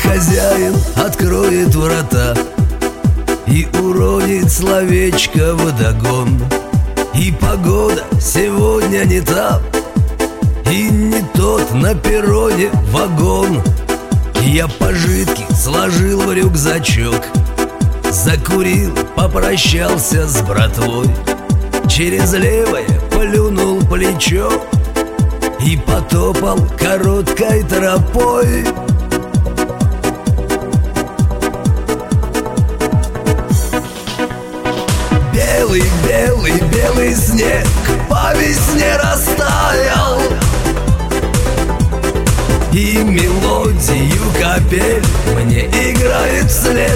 хозяин откроет врата и уронит словечко вдогон. И погода сегодня не та, и не тот на перроне вагон. Я пожитки сложил в рюкзачок, закурил, попрощался с братвой, через левое плюнул плечо и потопал короткой тропой. Белый, белый, белый снег по весне растаял, и мелодию капель мне играет вслед.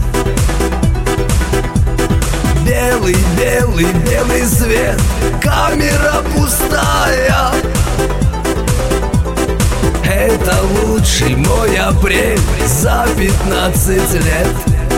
Белый, белый, белый свет, камера пустая. Это лучший мой апрель за 15 лет.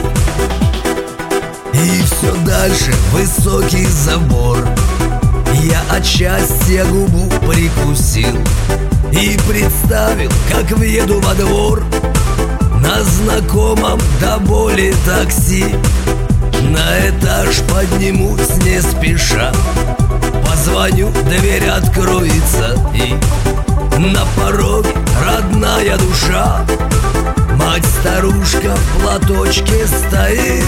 И все дальше высокий забор. Я от счастья губу прикусил и представил, как въеду во двор на знакомом до боли такси. На этаж поднимусь не спеша, позвоню, дверь откроется, и на пороге родная душа. Мать-старушка в платочке стоит.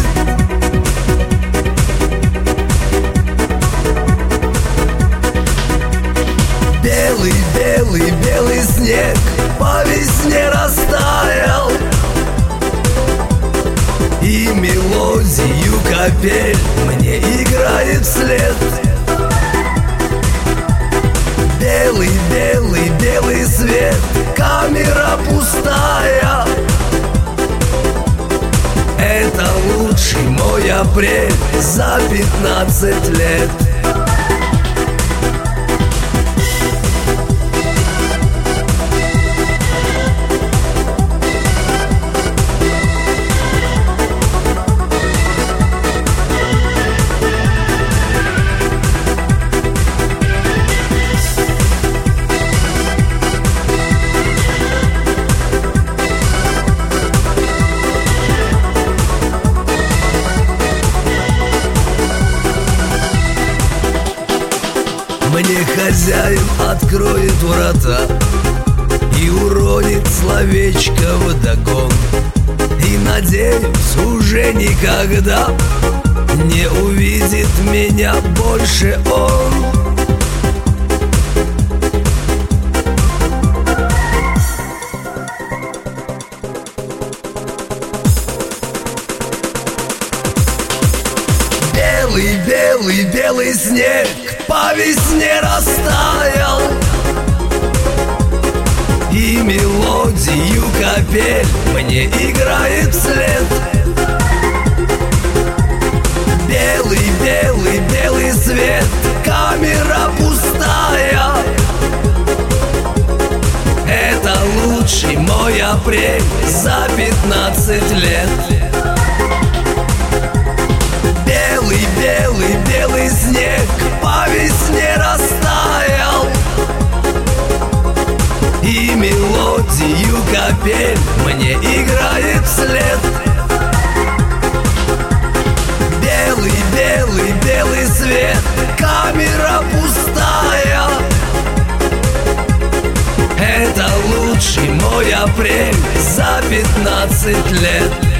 Белый, белый, белый снег по весне растаял, и мелодию капель мне играет вслед. Белый, белый, белый свет, камера пустая. Это лучший мой апрель за 15 лет. Мне хозяин откроет врата и уронит словечко вдогон. И надеюсь, уже никогда не увидит меня больше он. Белый, белый, белый снег по весне растаял, и мелодию капель мне играет вслед. Белый, белый, белый свет, камера пустая. Это лучший мой апрель за 15 лет. Белый, белый, белый снег по весне растаял, и мелодию капель мне играет вслед. Белый, белый, белый свет, камера пустая. Это лучший мой апрель за 15 лет.